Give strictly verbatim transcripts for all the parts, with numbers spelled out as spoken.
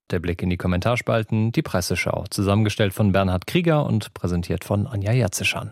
Der Blick in die Kommentarspalten, die Presseschau, zusammengestellt von Bernhard Krieger und präsentiert von Anja Jatzischan.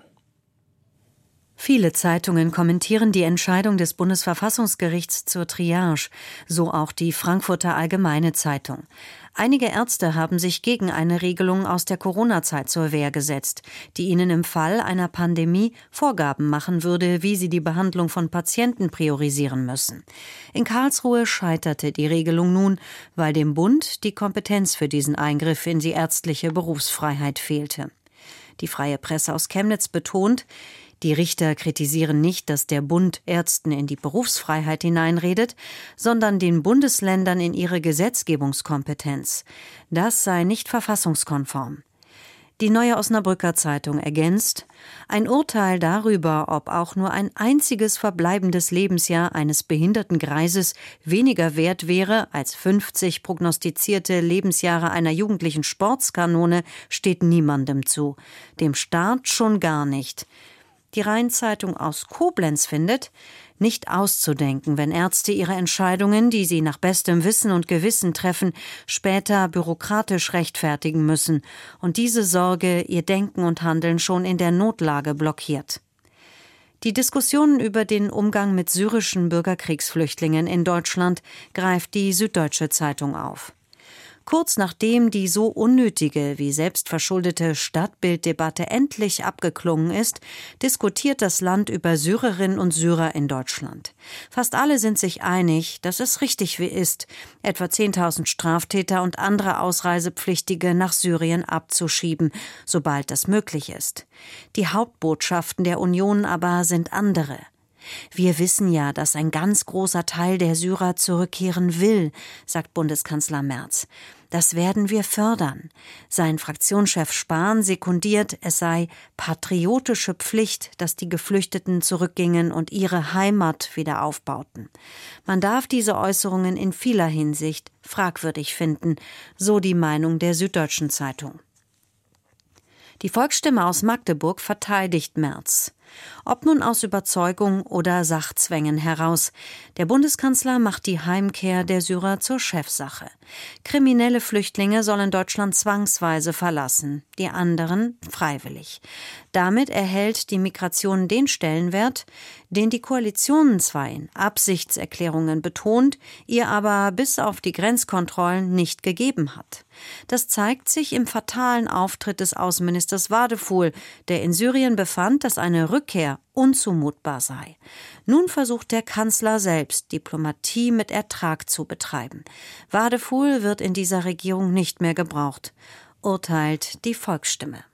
Viele Zeitungen kommentieren die Entscheidung des Bundesverfassungsgerichts zur Triage, so auch die Frankfurter Allgemeine Zeitung. Einige Ärzte haben sich gegen eine Regelung aus der Corona-Zeit zur Wehr gesetzt, die ihnen im Fall einer Pandemie Vorgaben machen würde, wie sie die Behandlung von Patienten priorisieren müssen. In Karlsruhe scheiterte die Regelung nun, weil dem Bund die Kompetenz für diesen Eingriff in die ärztliche Berufsfreiheit fehlte. Die Freie Presse aus Chemnitz betont, die Richter kritisieren nicht, dass der Bund Ärzten in die Berufsfreiheit hineinredet, sondern den Bundesländern in ihre Gesetzgebungskompetenz. Das sei nicht verfassungskonform. Die Neue Osnabrücker Zeitung ergänzt, ein Urteil darüber, ob auch nur ein einziges verbleibendes Lebensjahr eines behinderten Greises weniger wert wäre als fünfzig prognostizierte Lebensjahre einer jugendlichen Sportskanone, steht niemandem zu. Dem Staat schon gar nicht. Die Rhein-Zeitung aus Koblenz findet, nicht auszudenken, wenn Ärzte ihre Entscheidungen, die sie nach bestem Wissen und Gewissen treffen, später bürokratisch rechtfertigen müssen und diese Sorge ihr Denken und Handeln schon in der Notlage blockiert. Die Diskussionen über den Umgang mit syrischen Bürgerkriegsflüchtlingen in Deutschland greift die Süddeutsche Zeitung auf. Kurz nachdem die so unnötige wie selbstverschuldete Stadtbilddebatte endlich abgeklungen ist, diskutiert das Land über Syrerinnen und Syrer in Deutschland. Fast alle sind sich einig, dass es richtig wie ist, etwa zehntausend Straftäter und andere Ausreisepflichtige nach Syrien abzuschieben, sobald das möglich ist. Die Hauptbotschaften der Union aber sind andere. Wir wissen ja, dass ein ganz großer Teil der Syrer zurückkehren will, sagt Bundeskanzler Merz. Das werden wir fördern. Sein Fraktionschef Spahn sekundiert, es sei patriotische Pflicht, dass die Geflüchteten zurückgingen und ihre Heimat wieder aufbauten. Man darf diese Äußerungen in vieler Hinsicht fragwürdig finden, so die Meinung der Süddeutschen Zeitung. Die Volksstimme aus Magdeburg verteidigt Merz. Ob nun aus Überzeugung oder Sachzwängen heraus. Der Bundeskanzler macht die Heimkehr der Syrer zur Chefsache. Kriminelle Flüchtlinge sollen Deutschland zwangsweise verlassen, die anderen freiwillig. Damit erhält die Migration den Stellenwert, den die Koalition zwar in Absichtserklärungen betont, ihr aber bis auf die Grenzkontrollen nicht gegeben hat. Das zeigt sich im fatalen Auftritt des Außenministers Wadefuhl, der in Syrien befand, dass eine Rückkehr unzumutbar sei. Nun versucht der Kanzler selbst, Diplomatie mit Ertrag zu betreiben. Wadefuhl wird in dieser Regierung nicht mehr gebraucht, urteilt die Volksstimme.